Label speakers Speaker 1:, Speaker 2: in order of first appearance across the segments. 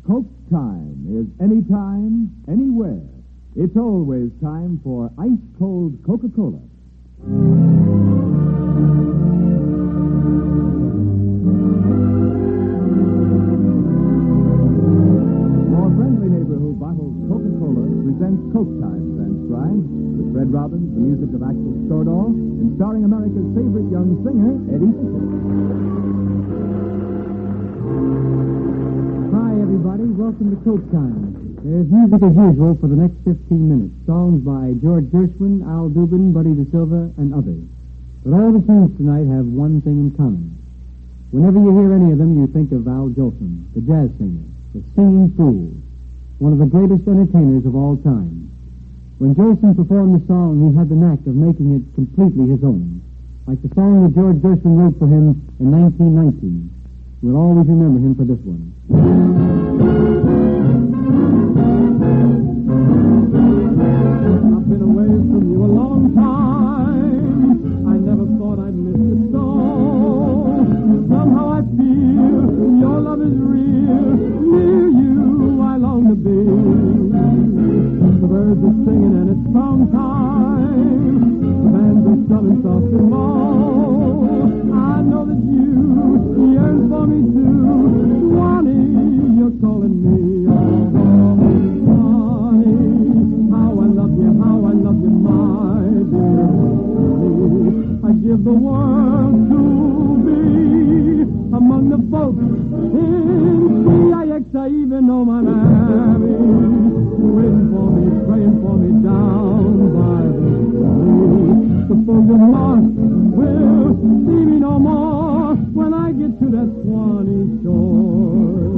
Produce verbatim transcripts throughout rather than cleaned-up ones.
Speaker 1: Coke time is anytime, anywhere. It's always time for ice-cold Coca-Cola. Your friendly neighbor who bottles Coca-Cola presents Coke Time, transcribed with Fred Robbins, the music of Axel Stordahl, and starring America's favorite young singer, Eddie Fisher.
Speaker 2: Hi, everybody. Welcome to Coke Time. There's music as usual for the next fifteen minutes. Songs by George Gershwin, Al Dubin, Buddy DeSilva, and others. But all the tunes tonight have one thing in common. Whenever you hear any of them, you think of Al Jolson, the jazz singer, the singing fool, one of the greatest entertainers of all time. When Jolson performed the song, he had the knack of making it completely his own, like the song that George Gershwin wrote for him in nineteen nineteen. We'll always remember him for this one.
Speaker 3: I've been away from you a long time. I never thought I'd miss you so. Somehow I feel your love is real. Near you I long to be. The birds are singing and it's song time. The bands are strumming soft and low. I know that you yearn for me too. Swanee, you're calling me. Oh, Swanee, how I love you, how I love you, my dear Swanee. I give the world to be among the folks in C I X. I even know my Miami. Waiting for me, praying for me down by the sea. The folks in Mars will see me no more when I get to that Swanee shore.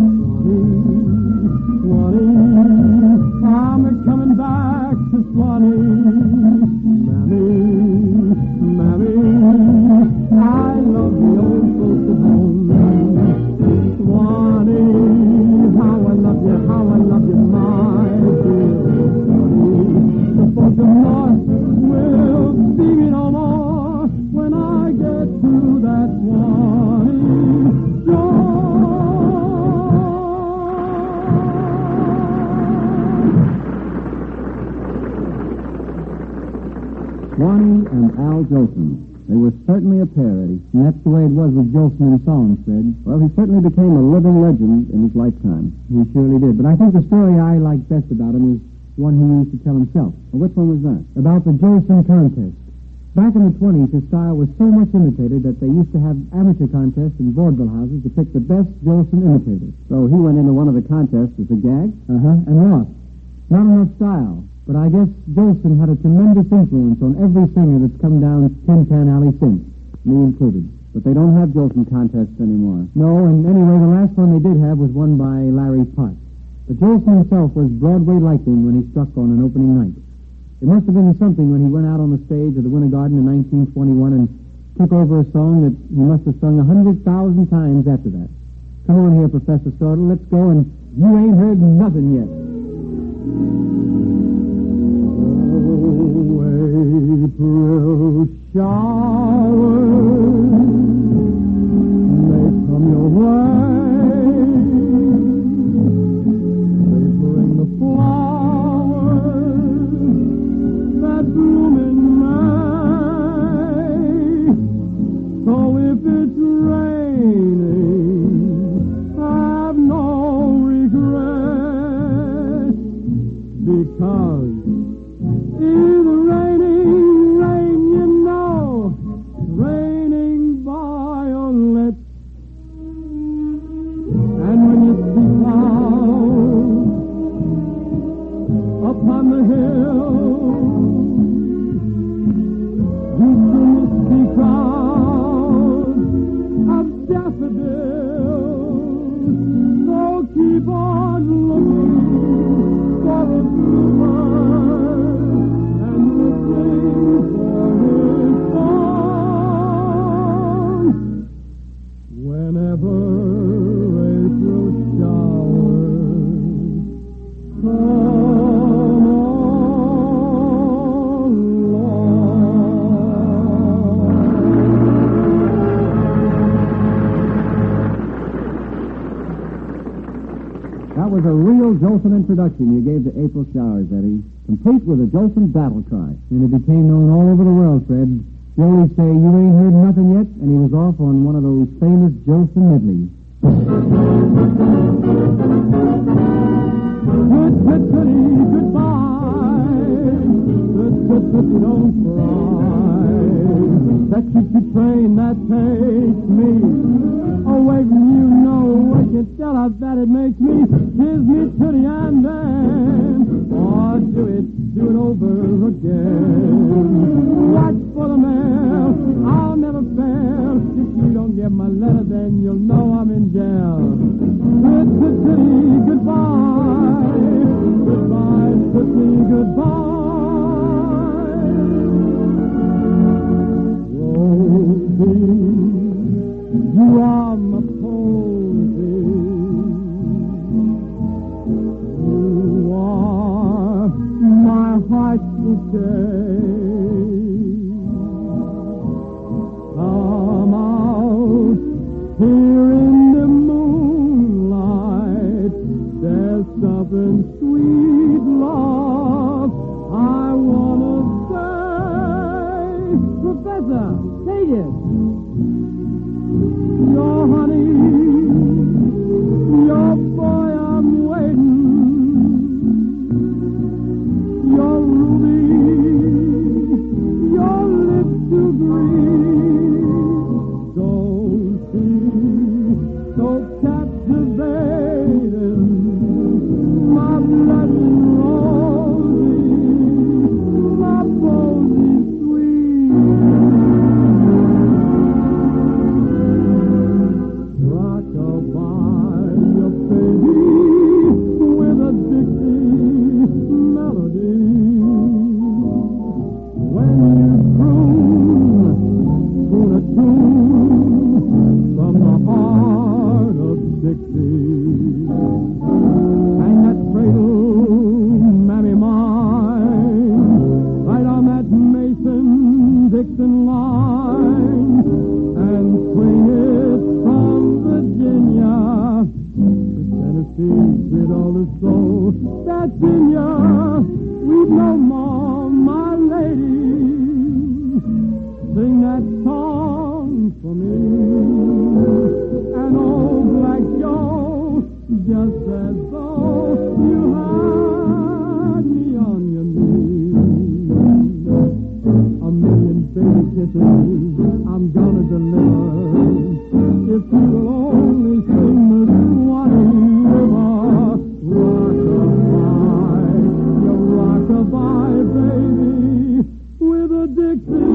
Speaker 3: Swanee, Swanee, I'm coming back to Swanee. Mammy, Mammy, I love the old folks at home. Swanee, how I love you, how I love you, my dear Swanee. The folks in North will see me no more when I get to that Swanee
Speaker 2: Swanee and Al Jolson. They were certainly a pair, Eddie. And that's the way it was with Jolson and songs, Fred.
Speaker 4: Well, he certainly became a living legend in his lifetime.
Speaker 2: He surely did. But I think the story I like best about him is one he used to tell himself.
Speaker 4: Well, which one was that?
Speaker 2: About the Jolson contest. Back in the twenties, his style was so much imitated that they used to have amateur contests in vaudeville houses to pick the best Jolson imitators.
Speaker 4: So he went into one of the contests as a gag?
Speaker 2: Uh-huh, and lost. Not enough style. But I guess Jolson had a tremendous influence on every singer that's come down Tin Pan Alley since, me included.
Speaker 4: But they don't have Jolson contests anymore.
Speaker 2: No, and anyway, the last one they did have was won by Larry Potts. But Jolson himself was Broadway lightning when he struck on an opening night. It must have been something when he went out on the stage of the Winter Garden in nineteen twenty-one and took over a song that he must have sung a hundred thousand times after that. Come on here, Professor Stordahl, let's go, and you ain't heard nothing yet.
Speaker 3: April showers may come your way. They bring the flowers that bloom in May. So if it's raining, have no regret, because either raining, rain, you know, rain
Speaker 4: That was a real Jolson introduction you gave to April Showers, Eddie, complete with a Jolson battle cry.
Speaker 2: And it became known all over the world, Fred. You always say you ain't heard nothing yet, and he was off on one of those famous Jolson medleys.
Speaker 3: Good, good, goody, goodbye. Good, good, goody, don't cry. That choo-choo train that takes me away from you, no way can tell how bad it makes me. Kiss me tootie and then, or do it, do it over again. Watch for the mail, I'll never fail. If you don't get my letter, then you'll know I'm in jail. Good, good, goody, goodbye. Goodbye, goody, goodbye. Rosie, you are my posy. You are my heart's bouquet. Come out here in the moonlight. There's something sweet, love, I wanna say. Professor, take it. Your honey, your boy, I'm waiting. Your ruby, your lips to breathe. Don't see, so captivating. My blood rosy, my posy sweet. Rock-a-bye, your baby, with a Dixie melody. When you croon, croon a tune from the heart of Dixie. Hang that cradle, mammy mine, right on that Mason-Dixon line, and swing it from Virginia to Tennessee with all the soul that's in ya. We've no more, my lady. Sing that song for me. And old Black Joe, just as though you had me on your knees. A million baby kisses I'm gonna deliver. If you will only sing the Swanee River. Rock-a-bye, you rock-a-bye, baby, with a Dixie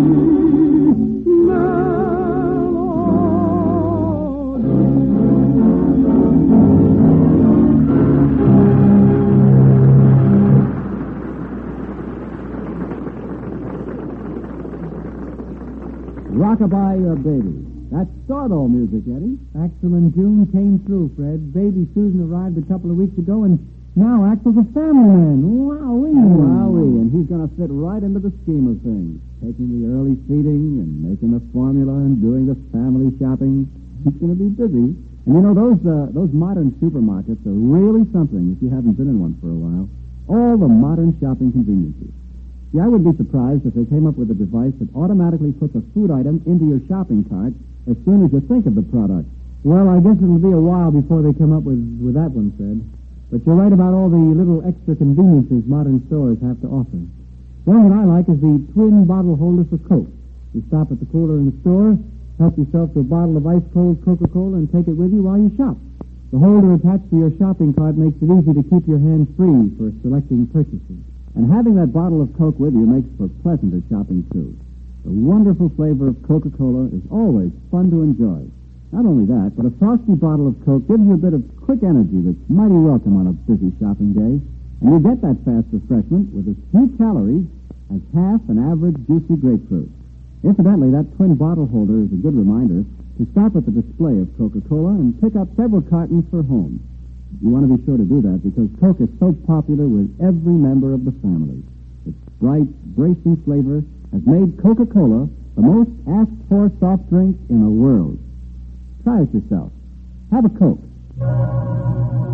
Speaker 4: Rock-a-bye your baby. That's Stordo music, Eddie.
Speaker 2: Axel and June came through, Fred. Baby Susan arrived a couple of weeks ago, and now Axel's a family man. Wowee.
Speaker 4: Wowee, and he's going to fit right into the scheme of things. Taking the early feeding and making the formula and doing the family shopping. He's going to be busy. And you know, those uh, those modern supermarkets are really something if you haven't been in one for a while. All the modern shopping conveniences. See, I would be surprised if they came up with a device that automatically puts a food item into your shopping cart as soon as you think of the product.
Speaker 2: Well, I guess it'll be a while before they come up with, with that one, Fred. But you're right about all the little extra conveniences modern stores have to offer. One that I like is the twin bottle holder for Coke. You stop at the cooler in the store, help yourself to a bottle of ice-cold Coca-Cola, and take it with you while you shop. The holder attached to your shopping cart makes it easy to keep your hands free for selecting purchases.
Speaker 4: And having that bottle of Coke with you makes for pleasanter shopping, too. The wonderful flavor of Coca-Cola is always fun to enjoy. Not only that, but a frosty bottle of Coke gives you a bit of quick energy that's mighty welcome on a busy shopping day. And you get that fast refreshment with as few calories as half an average juicy grapefruit. Incidentally, that twin bottle holder is a good reminder to stop at the display of Coca-Cola and pick up several cartons for home. You want to be sure to do that because Coke is so popular with every member of the family. Its bright, bracing flavor has made Coca-Cola the most asked-for soft drink in the world. Try it yourself. Have a Coke.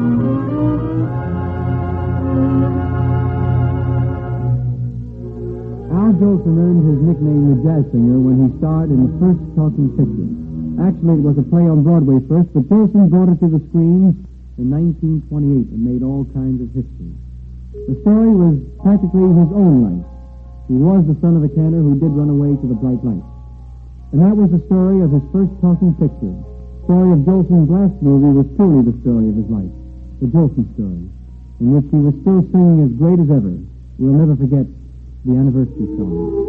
Speaker 2: Al Jolson earned his nickname the Jazz Singer when he starred in the first talking picture. Actually, it was a play on Broadway first, but Jolson brought it to the screen in nineteen twenty-eight and made all kinds of history. The story was practically his own life. He was the son of a canner who did run away to the bright light. And that was the story of his first talking picture. The story of Jolson's last movie was truly the story of his life, the Jolson story, in which he was still singing as great as ever. We'll never forget the anniversary song.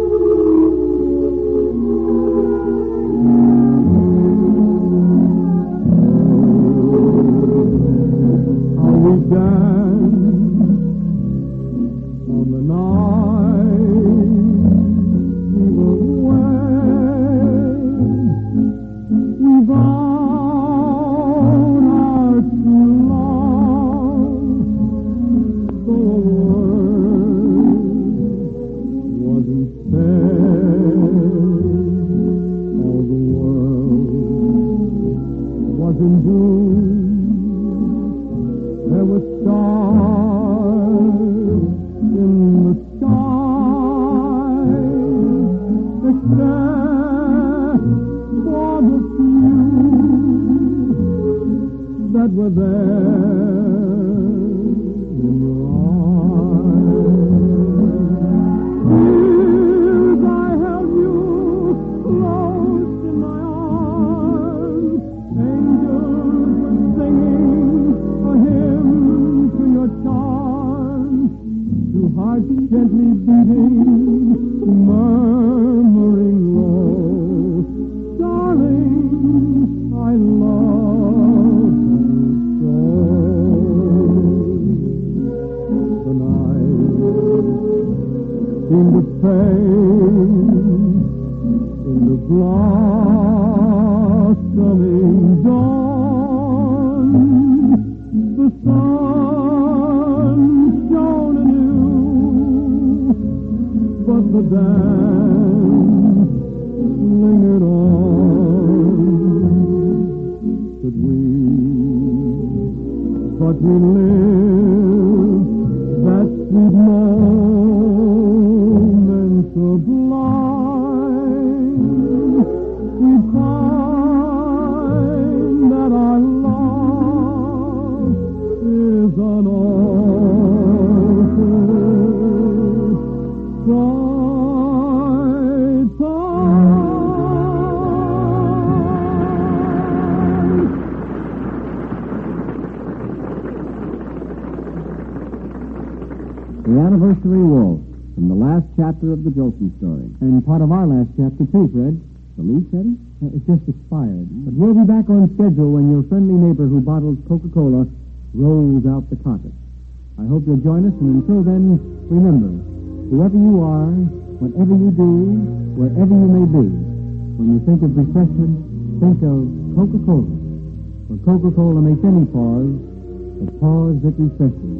Speaker 4: The anniversary waltz from the last chapter of the Jolson story.
Speaker 2: And part of our last chapter, too, Fred.
Speaker 4: The lease, Eddie?
Speaker 2: Uh, it just expired. But we'll be back on schedule when your friendly neighbor who bottles Coca-Cola rolls out the carpet. I hope you'll join us, and until then, remember, whoever you are, whatever you do, wherever you may be, when you think of refreshment, think of Coca-Cola. For Coca-Cola makes any pause a pause that refreshes.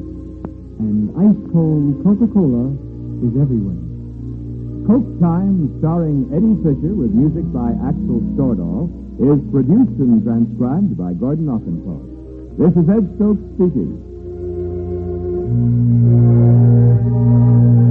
Speaker 2: And ice-cold Coca-Cola is everywhere.
Speaker 1: Coke Time, starring Eddie Fisher with music by Axel Stordahl, is produced and transcribed by Gordon Offenport. This is Ed Stokes speaking.